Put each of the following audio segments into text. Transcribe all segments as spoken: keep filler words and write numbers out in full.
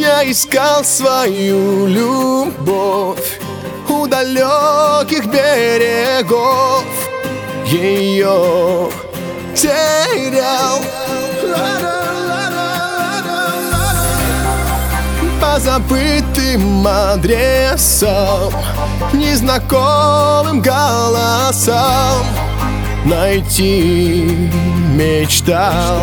Я искал свою любовь у далеких берегов, ее терял по забытым адресам, незнакомым голосам найти мечтал.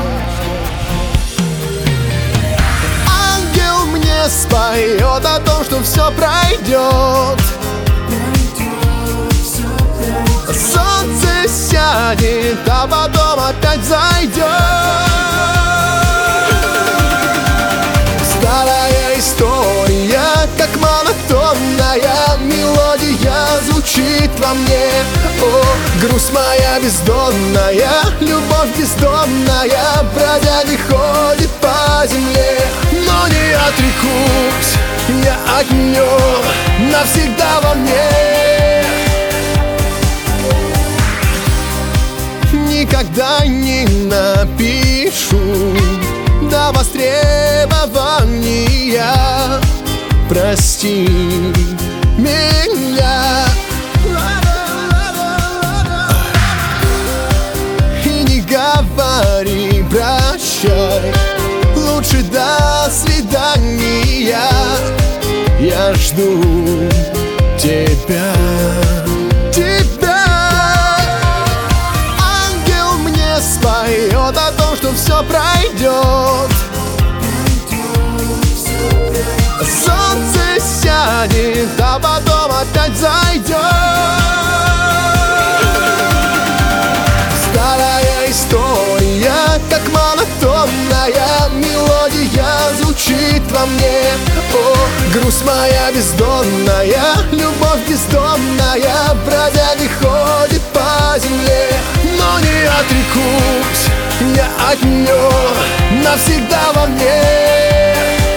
Ангел мне споет о том, что все пройдет. Солнце сядет, а потом опять зайдет. Старая история, как монотонная мелодия звучит во мне. О, грусть моя бездонная, любовь бездомная, бродя не ходит по земле. Но не отрекусь я от нее навсегда во мне. Никогда не напишу до востребования прости меня. И не говори прощай, лучше до свидания. Я жду тебя, тебя. Ангел мне споет о том, что все пройдет. Солнце сядет, а потом опять зайдет. Старая история, как монотонная мелодия звучит во мне. О, грусть моя бездонная, любовь бездомная, бродя не ходит по земле. Но не отрекусь я от нее навсегда во мне.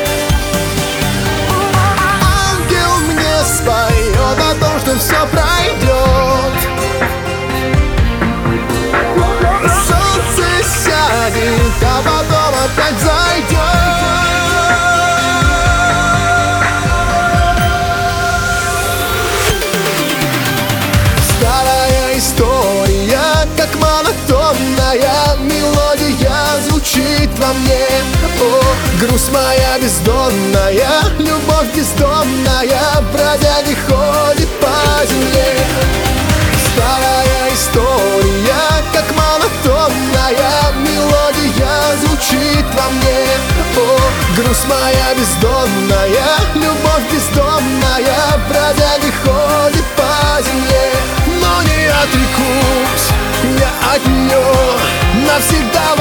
Споет о том, что все пройдет. Солнце сядет, а потом опять зайдет. Старая история, как монотонная мелодия звучит во мне. О, грусть моя бездонная, любовь бездомная, бродя не ходит по земле. Старая история, как монотонная мелодия звучит во мне. О, грусть моя бездонная, любовь бездомная, бродя не ходит по земле. Но не отрекусь я от нее навсегда.